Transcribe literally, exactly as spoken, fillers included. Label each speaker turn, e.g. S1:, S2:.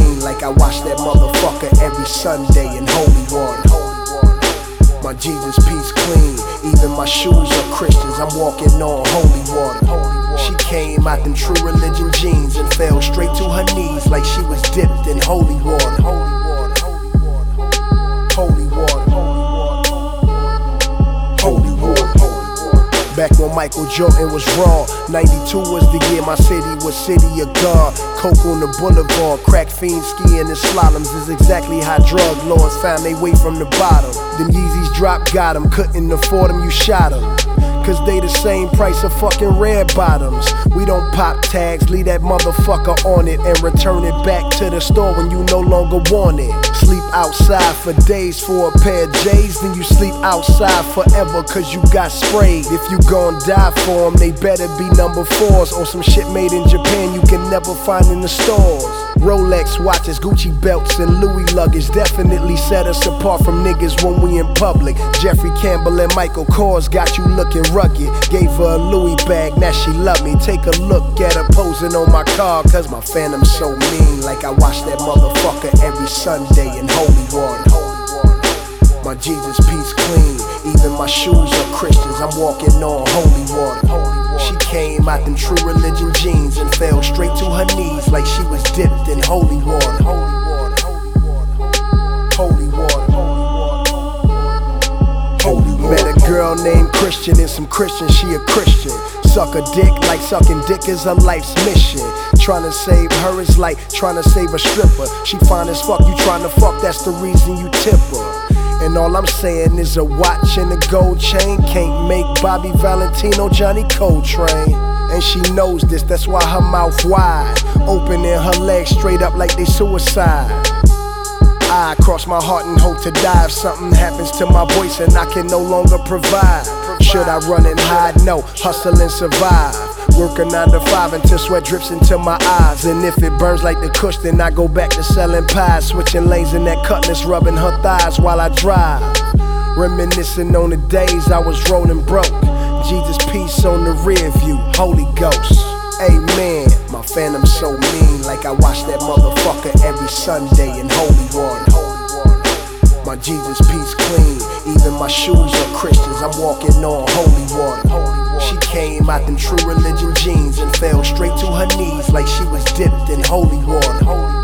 S1: clean like I wash that motherfucker every Sunday in holy water. My Jesus peace clean, even my shoes are Christians, I'm walking on holy water. She came out them true religion jeans and fell straight to her knees like she was dipped in holy water. Holy water. Holy water. Back when Michael Jordan was raw, ninety-two was the year my city was city of God. Coke on the boulevard, crack fiends skiing in slaloms is exactly how drug lords found their way from the bottom. Them Yeezys drop got them, couldn't afford them, you shot them. Cause they the same price of fucking red bottoms. We don't pop tags, leave that motherfucker on it and return it back to the store when you no longer want it. Sleep outside for days for a pair of J's, then you sleep outside forever cause you got sprayed. If you gon' die for them, they better be number fours or some shit made in Japan you can never find in the stores. Rolex watches, Gucci belts, and Louis luggage definitely set us apart from niggas when we in public. Jeffrey Campbell and Michael Kors got you looking rugged. Gave her a Louis bag, now she love me. Take a look at her posing on my car, cause my phantom's so mean. Like I wash that motherfucker every Sunday in holy water. My Jesus peace clean, even my shoes are Christians, I'm walking on holy water. She came out them true religion jeans and fell straight to her knees like she was dipped in holy water. Holy water. Holy water. Met a girl named Christian and some Christians, she a Christian. Suck a dick like sucking dick is her life's mission. Tryna save her is like tryna save a stripper. She fine as fuck, you tryna fuck, that's the reason you tip her. And all I'm saying is a watch and a gold chain can't make Bobby Valentino Johnny Coltrane. And she knows this, that's why her mouth wide open and her legs straight up like they suicide. I cross my heart and hope to die if something happens to my voice and I can no longer provide. Should I run and hide? No, hustle and survive. Work a nine to five until sweat drips into my eyes. And if it burns like the kush, then I go back to selling pies. Switching lanes in that cutlass, rubbing her thighs while I drive. Reminiscing on the days I was rolling broke. Jesus peace on the rear view, Holy Ghost. Amen. My phantom's so mean, like I wash that motherfucker every Sunday in holy water. My Jesus peace clean, even my shoes are Christians, I'm walking on holy water. She came out them true religion jeans and fell straight to her knees like she was dipped in holy water.